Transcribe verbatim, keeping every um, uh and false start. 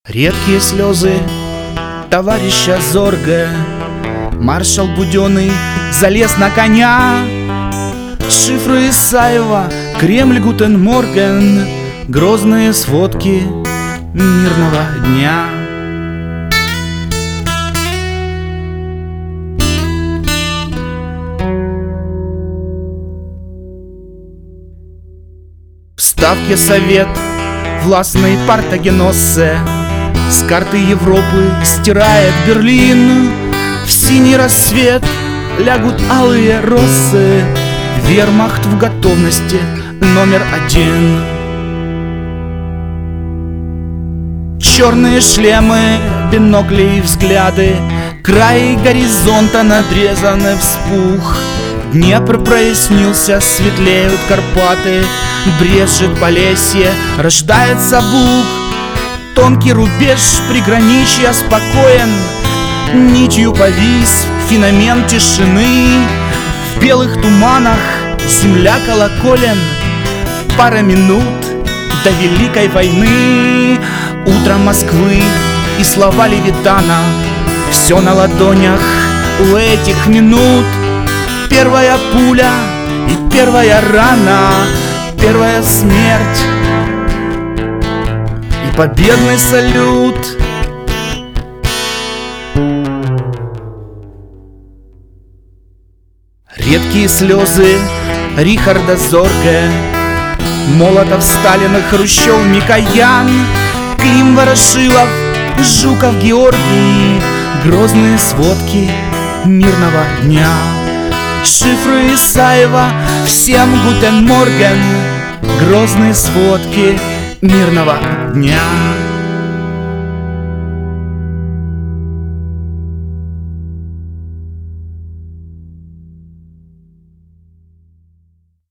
Редкие слезы товарища Зорге. Маршал Буденный залез на коня. Шифры Исаева, Кремль, Гутен Морген, грозные сводки мирного дня. В Ставке совет властной Партагеноссе с карты Европы стирает Берлин. В синий рассвет лягут алые росы. Вермахт в готовности номер один. Черные шлемы, бинокли и взгляды, край горизонта надрезаны вспух. Днепр прояснился, светлеют Карпаты, брежет Полесье, рождается Буг. Тонкий рубеж приграничья спокоен, нитью повис феномен тишины. В белых туманах земля колоколен, пара минут до Великой войны. Утро Москвы и слова Левитана, все на ладонях у этих минут. Первая пуля и первая рана, первая смерть и победный салют. Редкие слезы Рихарда Зорге, Молотов, Сталин, Хрущев, Микоян, Клим, Ворошилов, Жуков, Георгий, грозные сводки мирного дня. Шифры Исаева, всем Гутен Морген, грозные сводки мирного дня.